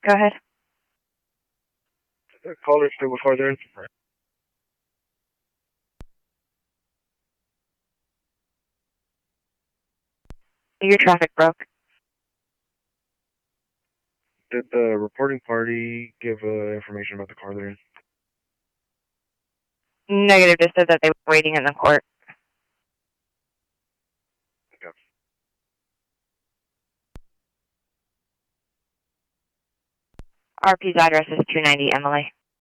Go ahead. Caller, still with car there. Your traffic broke. Did the reporting party give information about the car they're in? Negative, just said that they were waiting in the court. Okay. RP's address is 290 Emily.